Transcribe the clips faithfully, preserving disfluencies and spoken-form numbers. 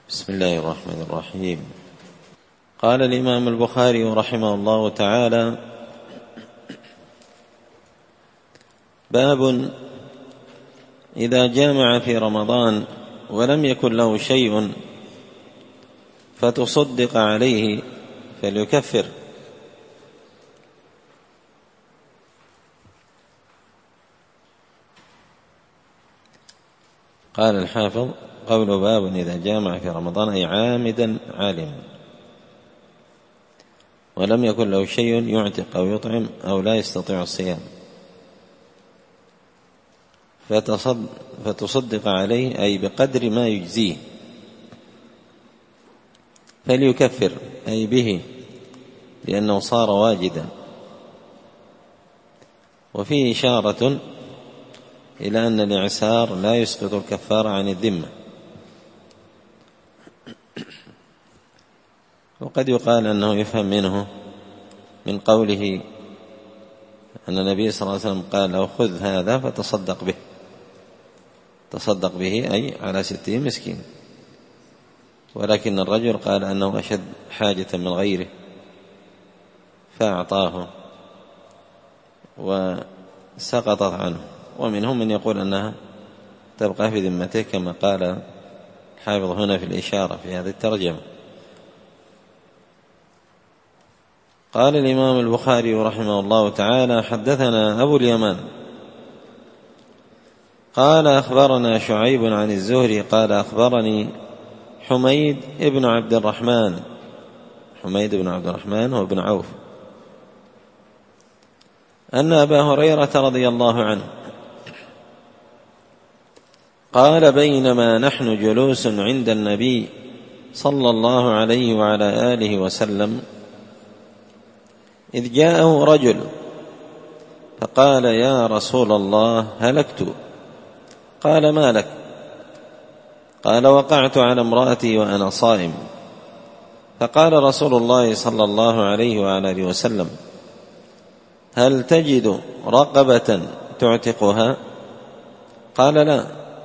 بسم الله الرحمن الرحيم. قال الإمام البخاري رحمه الله تعالى: باب إذا جامع في رمضان ولم يكن له شيء فتصدق عليه فليكفر. قال الحافظ: قول باب إذا جامع في رمضان أي عامدا عالما ولم يكن له شيء يعتق أو يطعم أو لا يستطيع الصيام فتصدق عليه أي بقدر ما يجزيه فليكفر أي به لأنه صار واجدا. وفيه إشارة إلى أن الإعسار لا يسقط الكفارة عن الذمة. وقد يقال أنه يفهم منه من قوله أن النبي صلى الله عليه وسلم قال له: خذ هذا فتصدق به، تصدق به أي على ستين مسكين. ولكن الرجل قال أنه أشد حاجة من غيره فأعطاه وسقطت عنه. ومنهم من يقول أنها تبقى في ذمته كما قال الحافظ هنا في الإشارة في هذه الترجمة. قال الإمام البخاري رحمه الله تعالى: حدثنا أبو اليمان قال أخبرنا شعيب عن الزهري قال أخبرني حميد ابن عبد الرحمن حميد بن عبد الرحمن هو ابن عوف أن أبا هريرة رضي الله عنه قال: بينما نحن جلوس عند النبي صلى الله عليه وعلى آله وسلم إذ جاءه رجل فقال: يا رسول الله هلكت. قال: ما لك؟ قال: وقعت على امرأتي وأنا صائم. فقال رسول الله صلى الله عليه وعلى آله وسلم: هل تجد رقبة تعتقها؟ قال: لا.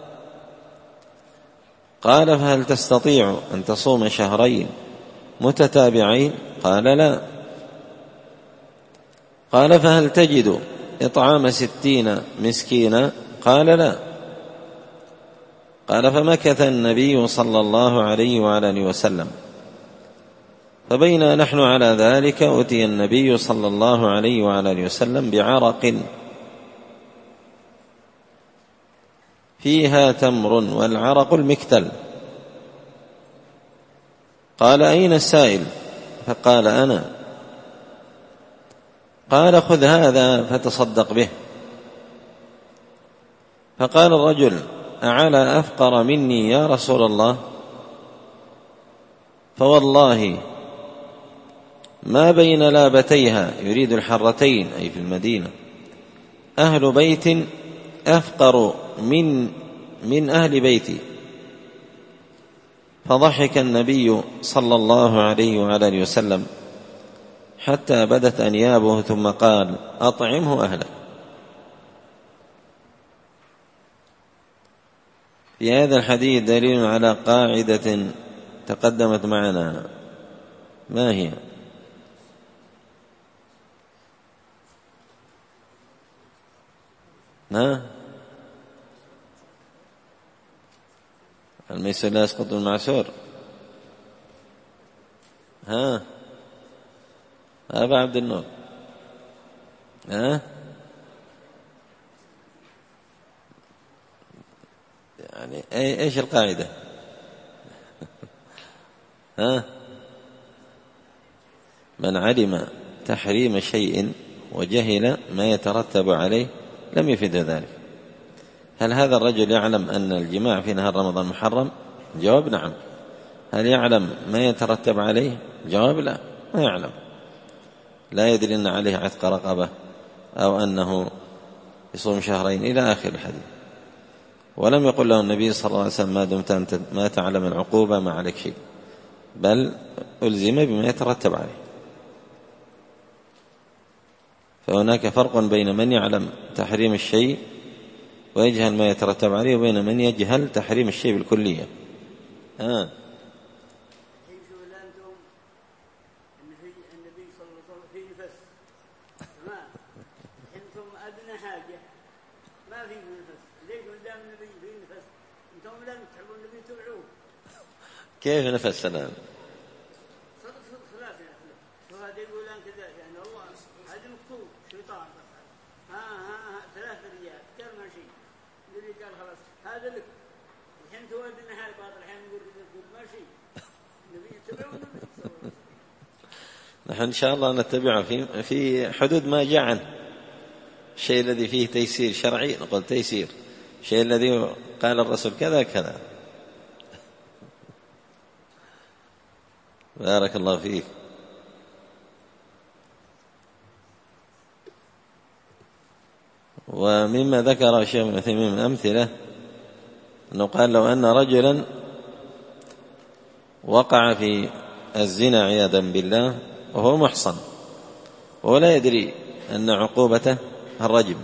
قال: فهل تستطيع أن تصوم شهرين متتابعين؟ قال: لا. قال: فهل تجد إطعام ستين مسكينا؟ قال: لا. قال: فمكث النبي صلى الله عليه وعلى آله وسلم فبينا نحن على ذلك أتي النبي صلى الله عليه وعلى آله وسلم بعرق فيها تمر والعرق المكتل. قال: أين السائل؟ فقال: أنا. قال: خذ هذا فتصدق به. فقال الرجل: أعلى أفقر مني يا رسول الله؟ فوالله ما بين لابتيها، يريد الحرتين أي في المدينة، أهل بيت أفقر من من أهل بيتي. فضحك النبي صلى الله عليه وعلى آله وسلم حتى بدت أنيابه ثم قال: أطعمه أهله. في هذا الحديث دليل على قاعدة تقدمت معنا. ما هي؟ ها؟ الميسر لا يسقط المعسور. ها؟ أبا عبد النور. ها؟ يعني ايش القاعدة؟ ها؟ من علم تحريم شيء وجهل ما يترتب عليه لم يفد ذلك. هل هذا الرجل يعلم أن الجماع في نهار رمضان محرم؟ جواب: نعم. هل يعلم ما يترتب عليه؟ جواب: لا، ما يعلم. لا يدري أن عليه عتق رقبة أو أنه يصوم شهرين إلى آخر الحديث. ولم يقل له النبي صلى الله عليه وسلم: ما دمت أنت ما تعلم العقوبة ما عليك شيء، بل ألزم بما يترتب عليه. فهناك فرق بين من يعلم تحريم الشيء ويجهل ما يترتب عليه وبين من يجهل تحريم الشيء بالكلية. آه. صلى الله عليه وسلم في نفس ما أنتم أدنى حاجة ما في نفس ليش قدام النبي في نفس أنتم لم تحبوا النبي تبعوه كيف نفس الآن صدق صدق خلاف يعني وهذا يقول أن كذا يعني الله هذا مكتوب شيطان ها ها ها ثلاث رجال كان ماشي النبي قال خلاص هذا لك الحين تودنا حال باطل الحين نقول تقول ماشي النبي تبعوا النبي صلى الله عليه وسلم نحن إن شاء الله نتبعه في في حدود ما جاء عنه الشيء الذي فيه تيسير شرعي نقول تيسير الشيء الذي قال الرسول كذا كذا. بارك الله فيك. ومما ذكر الشيخ ابن عثيمين من أمثلة أنه قال لو أن رجلا وقع في الزنا عياذا بالله وهو محصن ولا يدري أن عقوبته الرجم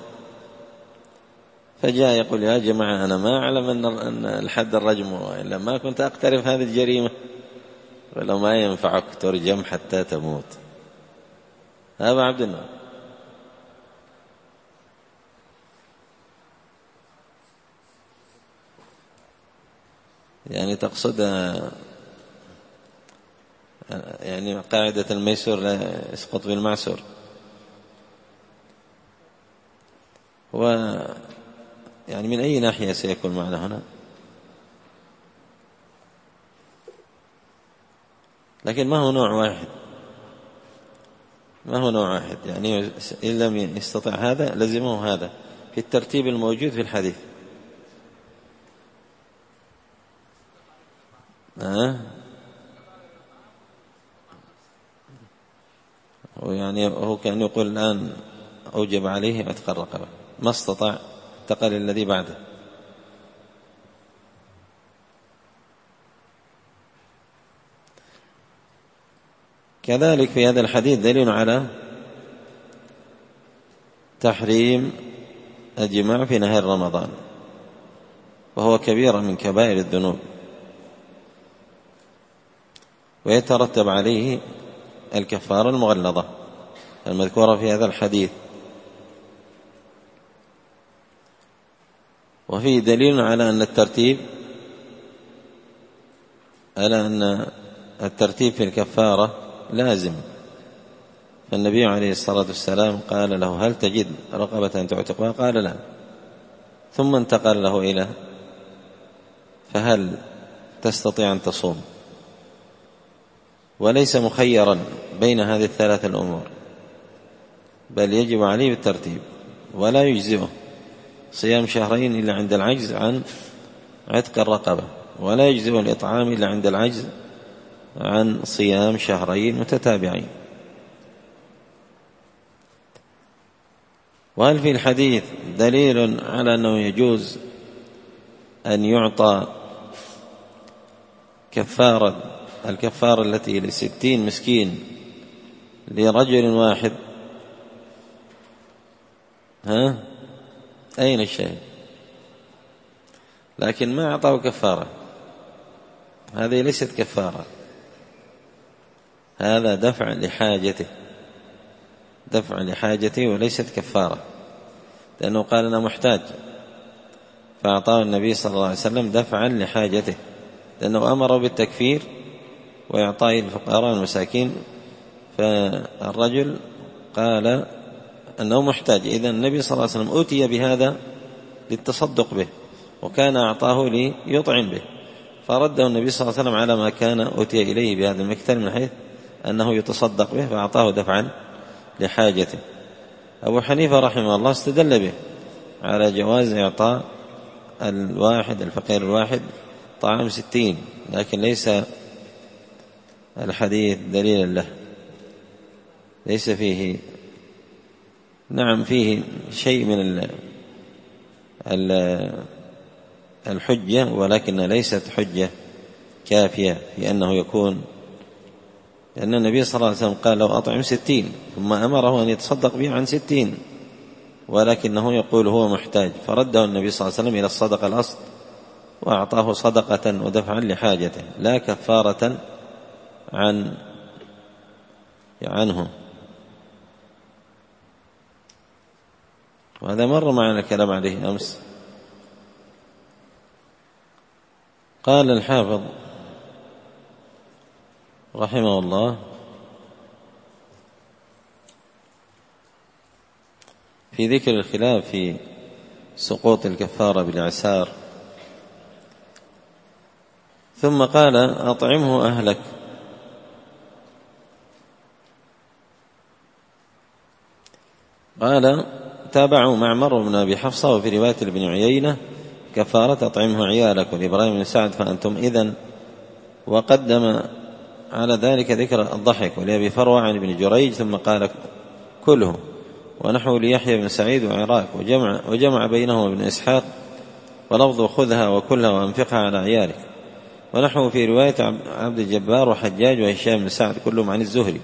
فجاء يقول يا جماعة أنا ما أعلم أن الحد الرجم وإلا ما كنت أقترف هذه الجريمة ولو ما ينفعك ترجم حتى تموت. هذا عبد الله يعني تقصد يعني قاعدة الميسور لا يسقط بالمعسور. و يعني من أي ناحية سيكون معنا هنا؟ لكن ما هو نوع واحد ما هو نوع واحد يعني إن لم يستطع هذا لزمه هذا في الترتيب الموجود في الحديث. أه؟ ويعني هو كان يقول الآن أوجب عليه عتق الرقبة ما استطاع انتقل الذي بعده. كذلك في هذا الحديث دليل على تحريم الجماع في نهار رمضان وهو كبيرة من كبائر الذنوب ويترتب عليه الكفارة المغلظة المذكورة في هذا الحديث. وفيه دليل على أن الترتيب على أن الترتيب في الكفارة لازم. فالنبي عليه الصلاة والسلام قال له هل تجد رقبة تعتقها؟ قال لا. ثم انتقل له إلى فهل تستطيع أن تصوم؟ وليس مخيرا بين هذه الثلاث الأمور بل يجب عليه بالترتيب ولا يجزئه صيام شهرين إلا عند العجز عن عتق الرقبة ولا يجزئه الإطعام إلا عند العجز عن صيام شهرين متتابعين. وهل في الحديث دليل على أنه يجوز أن يعطى كفارة الكفارة التي لستين مسكين لرجل واحد؟ ها أين الشيء؟ لكن ما أعطاه كفارة هذه ليست كفارة هذا دفع لحاجته دفع لحاجته وليست كفارة لأنه قال أنا محتاج فأعطاه النبي صلى الله عليه وسلم دفعا لحاجته لأنه أمر بالتكفير وإعطاء الفقراء والمساكين فالرجل قال أنه محتاج. إذن النبي صلى الله عليه وسلم أوتي بهذا للتصدق به وكان أعطاه ليطعم به فرده النبي صلى الله عليه وسلم على ما كان أوتي إليه بهذا المكتل من حيث أنه يتصدق به فأعطاه دفعا لحاجته. أبو حنيفة رحمه الله استدل به على جواز إعطاء الواحد الفقير الواحد طعام ستين لكن ليس الحديث دليلا له ليس فيه نعم فيه شيء من الحجة ولكن ليست حجة كافية في أنه يكون لأن النبي صلى الله عليه وسلم قال لو أطعم ستين ثم أمره أن يتصدق به عن ستين ولكنه يقول هو محتاج فرده النبي صلى الله عليه وسلم إلى الصدقة الأصل وأعطاه صدقة ودفعا لحاجته لا كفارة عن عنه. وهذا مر معنا الكلام عليه أمس. قال الحافظ رحمه الله في ذكر الخلاف في سقوط الكفارة بالإعسار، ثم قال أطعمه أهلك. قال تابعوا معمر بن أبي حفصة وفي رواية ابن عيينة كفارة أطعمه عيالك، ولإبراهيم بن سعد فأنتم إذن، وقدم على ذلك ذكر الضحك، ولأبي فروة عن ابن جريج ثم قال كله، ونحو ليحيى بن سعيد وعراك، وجمع, وجمع بينهما ابن إسحاق ولفظ خذها وكلها وأنفقها على عيالك، ونحو في رواية عبد الجبار وحجاج وهشام بن سعد كلهم عن الزهري.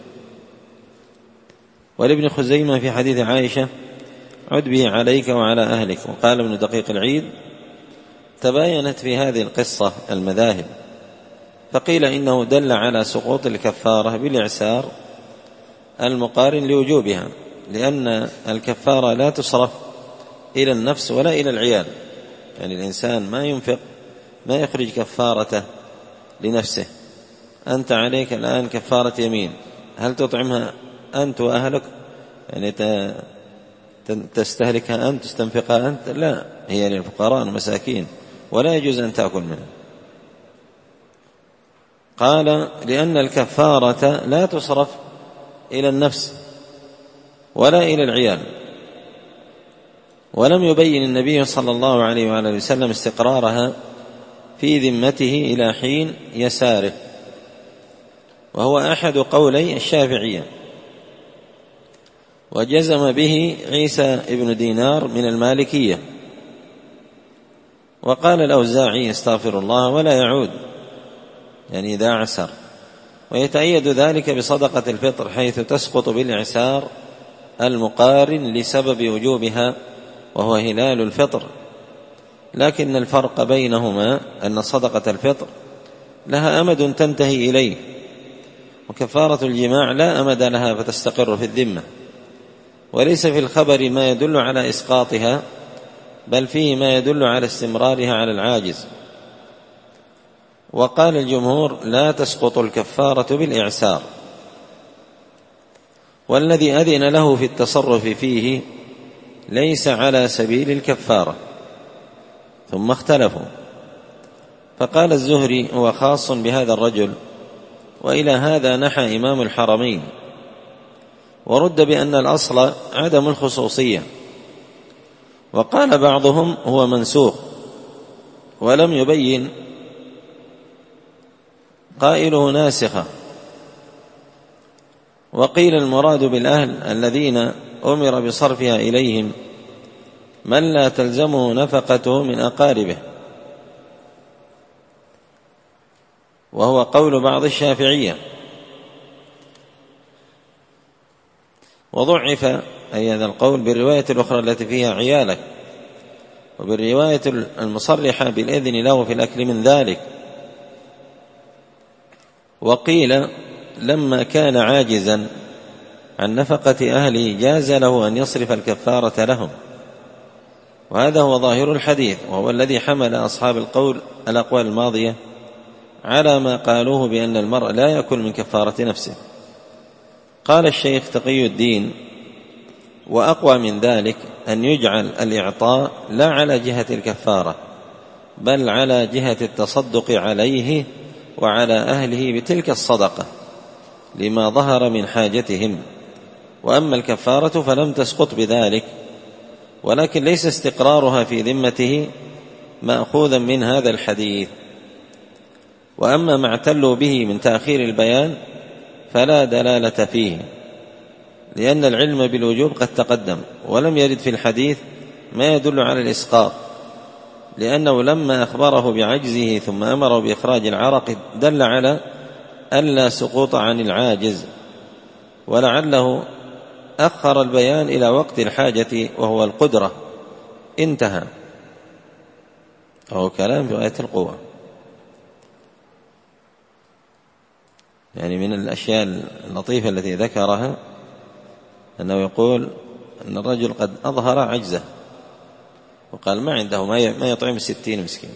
ولابن خزيمة في حديث عائشة عد به عليك وعلى أهلك. وقال ابن دقيق العيد تباينت في هذه القصة المذاهب، فقيل إنه دل على سقوط الكفارة بالإعسار المقارن لوجوبها، لأن الكفارة لا تصرف إلى النفس ولا إلى العيال، يعني الإنسان ما ينفق ما يخرج كفارته لنفسه. أنت عليك الآن كفارة يمين، هل تطعمها أنت وأهلك؟ يعني تستهلكها أنت تستنفقها أنت؟ لا، هي للفقراء والمساكين ولا يجوز أن تأكل منها. قال لأن الكفارة لا تصرف إلى النفس ولا إلى العيال، ولم يبين النبي صلى الله عليه وآله وسلم استقرارها في ذمته إلى حين يساره، وهو أحد قولي الشافعية، وجزم به عيسى ابن دينار من المالكية. وقال الأوزاعي استغفر الله ولا يعود، يعني إذا عسر، ويتأيد ذلك بصدقة الفطر حيث تسقط بالإعسار المقارن لسبب وجوبها وهو هلال الفطر، لكن الفرق بينهما أن صدقة الفطر لها أمد تنتهي إليه، وكفارة الجماع لا أمد لها فتستقر في الذمة، وليس في الخبر ما يدل على إسقاطها، بل فيه ما يدل على استمرارها على العاجز. وقال الجمهور لا تسقط الكفارة بالإعسار، والذي أذن له في التصرف فيه ليس على سبيل الكفارة. ثم اختلفوا، فقال الزهري هو خاص بهذا الرجل، وإلى هذا نحى إمام الحرمين، ورد بأن الأصل عدم الخصوصية. وقال بعضهم هو منسوخ ولم يبين قائله ناسخة. وقيل المراد بالأهل الذين أمر بصرفها إليهم من لا تلزمه نفقته من أقاربه، وهو قول بعض الشافعية. وضعف أي هذا القول بالرواية الأخرى التي فيها عيالك، وبالرواية المصرحة بالإذن له في الأكل من ذلك. وقيل لما كان عاجزا عن نفقة أهله جاز له أن يصرف الكفارة لهم، وهذا هو ظاهر الحديث، وهو الذي حمل أصحاب القول الأقوال الماضية على ما قالوه بأن المرء لا يأكل من كفارة نفسه. قال الشيخ تقي الدين وأقوى من ذلك أن يجعل الإعطاء لا على جهة الكفارة بل على جهة التصدق عليه وعلى أهله بتلك الصدقة لما ظهر من حاجتهم. وأما الكفارة فلم تسقط بذلك، ولكن ليس استقرارها في ذمته مأخوذا من هذا الحديث. وأما ما اعتلوا به من تأخير البيان فلا دلالة فيه، لأن العلم بالوجوب قد تقدم، ولم يرد في الحديث ما يدل على الإسقاط، لأنه لما أخبره بعجزه ثم أمره بإخراج العرق دل على ألا سقوط عن العاجز، ولعله أخر البيان إلى وقت الحاجة وهو القدرة. انتهى. أو كلام في غاية القوة. يعني من الأشياء اللطيفة التي ذكرها أنه يقول أن الرجل قد أظهر عجزه وقال ما عنده ما يطعم ستين مسكين،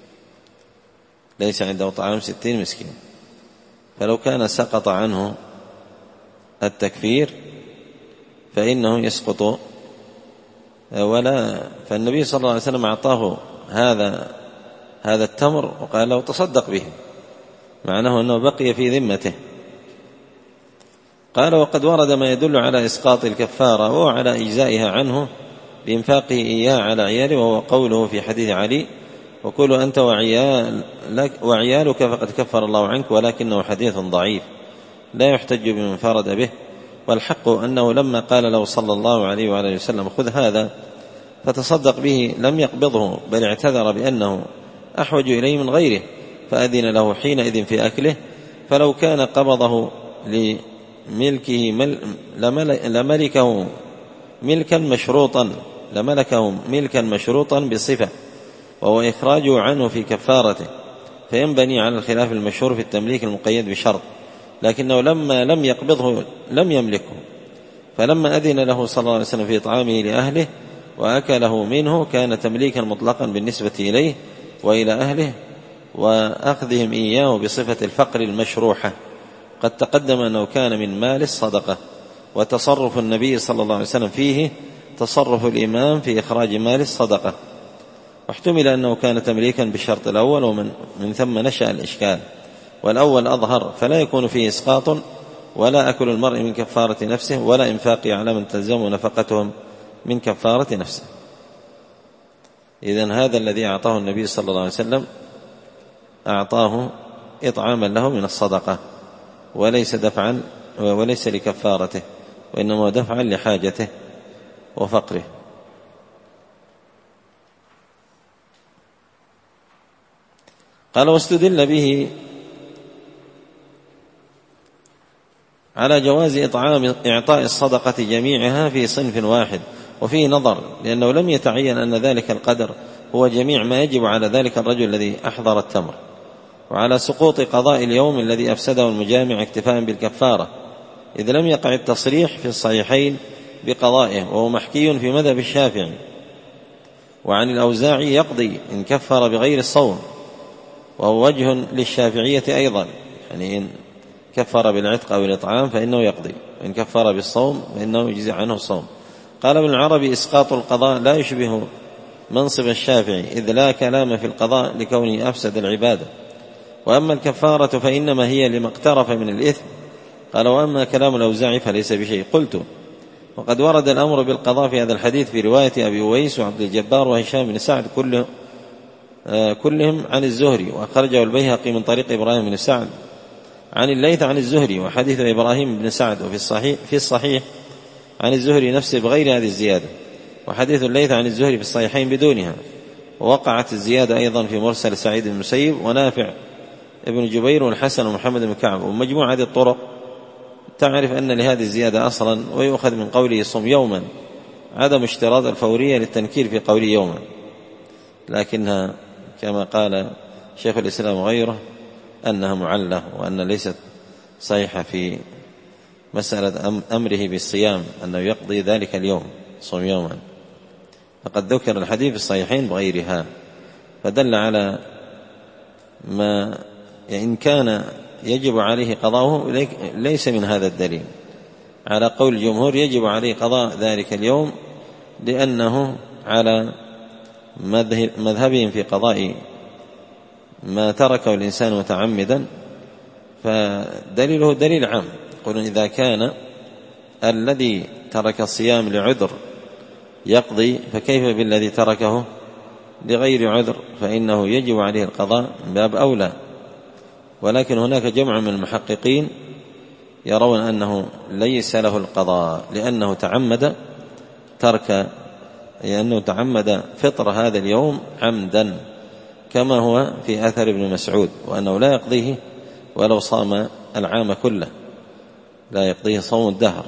ليس عنده طعام ستين مسكين، فلو كان سقط عنه التكفير فإنه يسقط ولا. فالنبي صلى الله عليه وسلم أعطاه هذا هذا التمر وقال له تصدق به، معناه أنه بقي في ذمته. قال وقد ورد ما يدل على إسقاط الكفارة وعلى إجزائها عنه بإنفاقه إياه على عياله، وهو قوله في حديث علي وكلوا أنت وعيالك, وعيالك فقد كفر الله عنك، ولكنه حديث ضعيف لا يحتج بمن فرد به. والحق أنه لما قال له صلى الله عليه وآله وسلم خذ هذا فتصدق به لم يقبضه، بل اعتذر بأنه أحوج إليه من غيره فأذن له حينئذ في أكله. فلو كان قبضه لملكه لملكه ملكا مشروطا لملكه ملكا مشروطا بصفة، وهو إخراجه عنه في كفارته، فينبني على الخلاف المشهور في التمليك المقيد بشرط، لكنه لما لم يقبضه لم يملكه، فلما أذن له صلى الله عليه وسلم في إطعامه لأهله وأكله منه كان تمليكا مطلقا بالنسبة إليه وإلى أهله، وأخذهم إياه بصفة الفقر المشروحة. قد تقدم أنه كان من مال الصدقة، وتصرف النبي صلى الله عليه وسلم فيه تصرف الإمام في إخراج مال الصدقة، واحتمل أنه كان تمليكا بالشرط الأول، ومن من ثم نشأ الإشكال. والأول أظهر فلا يكون فيه إسقاط ولا أكل المرء من كفارة نفسه ولا إنفاقه على من تلزم نفقتهم من كفارة نفسه. إذن هذا الذي أعطاه النبي صلى الله عليه وسلم أعطاه إطعاما له من الصدقة، وليس دفعا وليس لكفارته، وإنما دفعا لحاجته وفقره. قال واستدل به على جواز إطعام إعطاء الصدقة جميعها في صنف واحد، وفيه نظر، لأنه لم يتعين أن ذلك القدر هو جميع ما يجب على ذلك الرجل الذي أحضر التمر، وعلى سقوط قضاء اليوم الذي أفسده المجامع اكتفاء بالكفارة، إذ لم يقع التصريح في الصحيحين بقضائه، وهو محكي في مذهب الشافعي. وعن الأوزاعي يقضي إن كفر بغير الصوم، وهو وجه للشافعية أيضا، يعني إن كفر بالعتق أو الإطعام فإنه يقضي، وإن كفر بالصوم فإنه يجزي عنه الصوم. قال ابن العربي إسقاط القضاء لا يشبه منصب الشافعي، إذ لا كلام في القضاء لكونه أفسد العبادة، وأما الكفارة فإنما هي لما اقترف من الإثم. قال وأما كلام الأوزاعي فليس بشيء. قلت وقد ورد الأمر بالقضاء في هذا الحديث في رواية أبي أويس وعبد الجبار وهشام بن سعد كل آه كلهم عن الزهري، وأخرجه البيهقي من طريق إبراهيم بن سعد عن الليث عن الزهري، وحديث إبراهيم بن سعد وفي الصحيح في الصحيح عن الزهري نفسه بغير هذه الزيادة، وحديث الليث عن الزهري في الصحيحين بدونها. ووقعت الزيادة أيضا في مرسل سعيد بن المسيب ونافع ابن جبير والحسن ومحمد بن كعب. ومجموع هذه الطرق تعرف أن لهذه الزيادة أصلا، ويؤخذ من قوله صم يوما عدم اشتراط الفورية للتنكير في قوله يوما، لكنها كما قال شيخ الإسلام وغيره أنها معلة، وأن ليست صحيحة في مسألة أمره بالصيام أنه يقضي ذلك اليوم صم يوما، فقد ذكر الحديث في الصحيحين بغيرها، فدل على ما إن كان يجب عليه قضاؤه ليس من هذا الدليل. على قول الجمهور يجب عليه قضاء ذلك اليوم لأنه على مذهبهم في قضاء ما تركه الإنسان متعمدا، فدليله دليل عام. يقولون إذا كان الذي ترك الصيام لعذر يقضي، فكيف بالذي تركه لغير عذر؟ فإنه يجب عليه القضاء من باب أولى. ولكن هناك جمع من المحققين يرون أنه ليس له القضاء، لأنه تعمد ترك لأنه تعمد فطر هذا اليوم عمدا، كما هو في أثر ابن مسعود، وأنه لا يقضيه ولو صام العام كله، لا يقضيه صوم الدهر،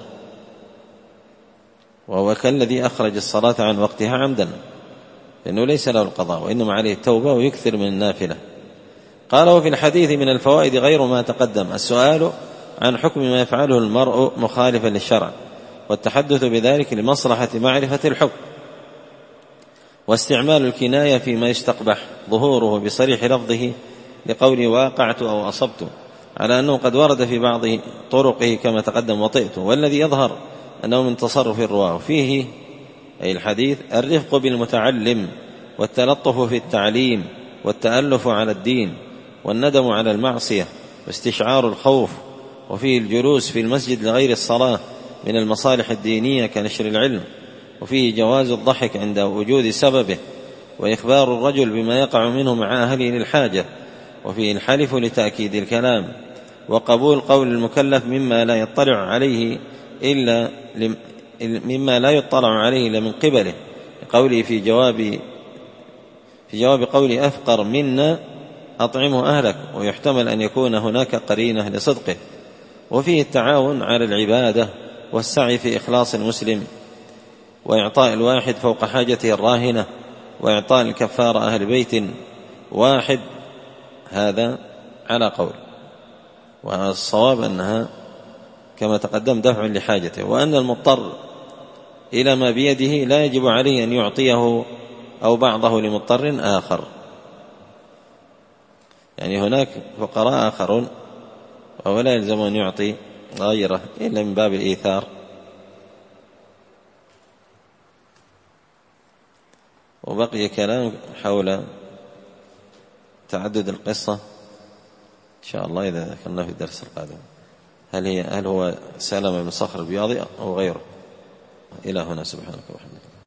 وهو كالذي أخرج الصلاة عن وقتها عمدا، لأنه ليس له القضاء وإنما عليه التوبة ويكثر من النافلة. قال وفي الحديث من الفوائد غير ما تقدم السؤال عن حكم ما يفعله المرء مخالفا للشرع، والتحدث بذلك لمصلحة معرفة الحكم، واستعمال الكناية فيما يستقبح ظهوره بصريح لفظه لقول واقعت أو أصبت، على أنه قد ورد في بعض طرقه كما تقدم وطئت، والذي يظهر أنه من تصرف الرواه فيه أي الحديث الرفق بالمتعلم والتلطف في التعليم والتألف على الدين والندم على المعصية واستشعار الخوف، وفيه الجلوس في المسجد لغير الصلاة من المصالح الدينية كنشر العلم، وفيه جواز الضحك عند وجود سببه، وإخبار الرجل بما يقع منه مع أهله للحاجة، وفيه الحلف لتأكيد الكلام، وقبول قول المكلف مما لا يطلع عليه إلا مما لا يطلع عليه إلا من قبله، قوله في جواب في جواب قوله أفقر منا أطعمه أهلك، ويحتمل أن يكون هناك قرينة لصدقه. وفيه التعاون على العبادة والسعي في إخلاص المسلم، وإعطاء الواحد فوق حاجته الراهنة، وإعطاء الكفارة أهل بيت واحد، هذا على قول، والصواب أنها كما تقدم دفع لحاجته، وأن المضطر إلى ما بيده لا يجب عليه أن يعطيه أو بعضه لمضطر آخر، يعني هناك فقراء آخرون وهو لا يلزم أن يعطي غيره إلا من باب الإيثار. وبقي كلام حول تعدد القصة إن شاء الله إذا ذكرنا في الدرس القادم، هل هي هل هو سلمة بن صخر البياضي أو غيره؟ إلى هنا، سبحانك وبحمدك.